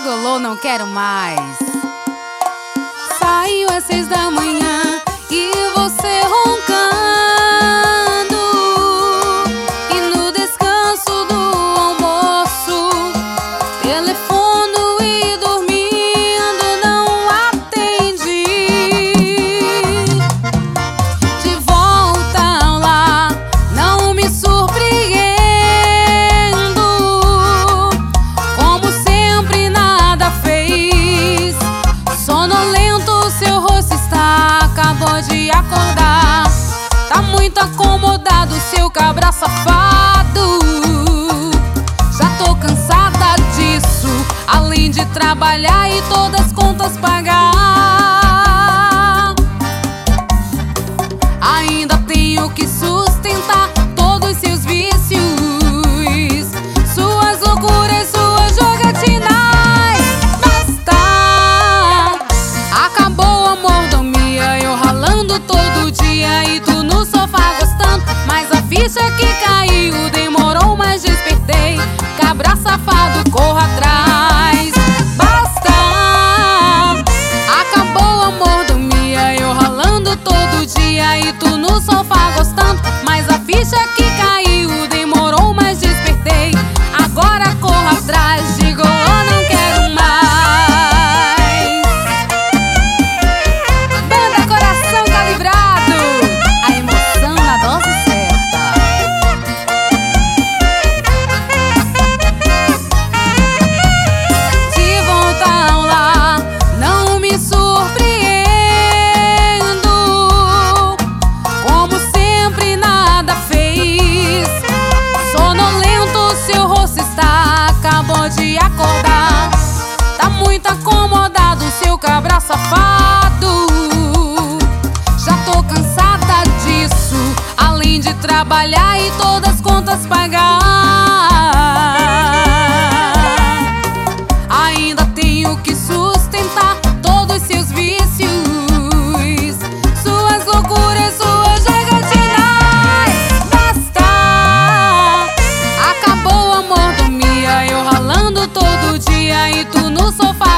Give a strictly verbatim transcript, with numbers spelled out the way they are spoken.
Gigolô, não quero mais. Saiu às seis da manhã e você roncando, e no descanso do almoço telefono e dormindo não atendi. De volta lá não me surpreendo, como sempre nada fez. Sonolento seu rosto está, acabou de acordar. Tá muito acomodado seu cabra safado. Já tô cansada disso, além de trabalhar e todas as contas pagar. Ainda tenho que sustentar todos seus vícios, suas loucuras, suas jogatinas. Basta! Acabou a mordomia, eu ralando todo dia e tu no sofá gostando. Mas a ficha que caiu demorou, mas despertei. Cabra safado, corra atrás. Basta! Acabou a mordomia, eu ralando todo dia e tu no sofá gostando. Mas a ficha que caiu demorou, mas despertei. Agora corra atrás, digo, eu não quero mais. Banda Coração Calibrado, a emoção na dose certa. De volta lá não me surpreendo, como sempre nada fez. Sonolento seu rosto está, acabou de acordar. Tá muito acomodado seu cabra safado. Já tô cansada disso, além de trabalhar e todas as contas pagar. Ainda tenho que sustentar todos seus vícios, suas loucuras, suas jogatinas. Basta! Acabou a mordomia, eu ralando todo dia e tu no sofá